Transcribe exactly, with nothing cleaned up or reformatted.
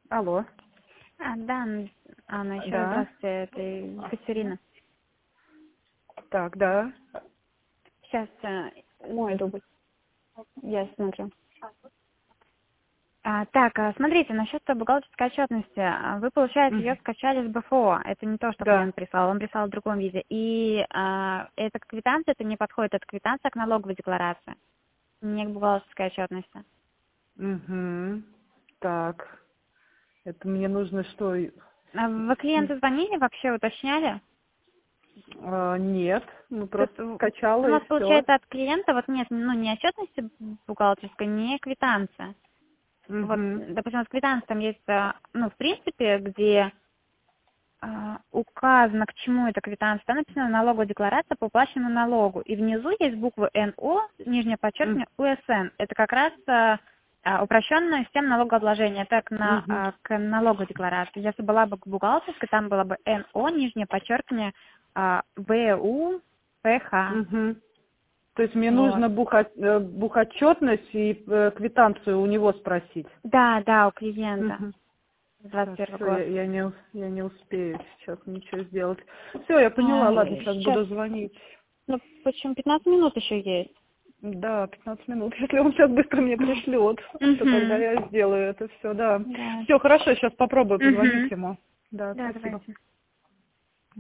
Алло. А, да, м, Анна, еще раз Да. здравствуйте, это Екатерина. Так, да. Сейчас э, мой дубль, я смотрю. А, так, а, смотрите, насчет бухгалтерской отчетности. А, Вы, получается, ее Мгм. скачали с БФО. Это не то, что Да. клиент прислал, он прислал в другом виде. И а, эта квитанция, это не подходит, это квитанция к налоговой декларации, не к бухгалтерской отчетности. Угу. Так. Это мне нужно что? А Вы клиенту звонили, вообще уточняли? А, нет. Ну, Тут просто у у скачала и нас, все. получается, от клиента вот нет, ну, не отчетности бухгалтерской, не квитанция. Вот, Угу. допустим, в квитанции там есть, а, ну, в принципе, где а, указано, к чему эта квитанция, там написано налоговая декларация по уплаченному налогу. И внизу есть буквы эн о, нижнее подчеркивание, у эс эн. Это как раз а, а, упрощенная система налогообложения, так на, Угу. а, к налоговой декларации. Если была бы к бухгалтерской, там было бы эн о, нижнее подчеркивание, а, вэ у пэ ха. Угу. То есть мне Вот. нужно бухот- э, бухотчетность и э, квитанцию у него спросить. Да, да, у клиента. Угу. двадцать Так, первый все, год. я, я не, ус- я не успею сейчас ничего сделать. Все, я поняла, А, ладно, сейчас сейчас, буду звонить. ну, почему пятнадцать минут еще есть? Да, пятнадцать минут. Если он сейчас быстро мне пришлет, то тогда Угу. я сделаю это все, да. Да. Все, хорошо, сейчас попробую позвонить Угу. ему. Да, Да, спасибо. давайте.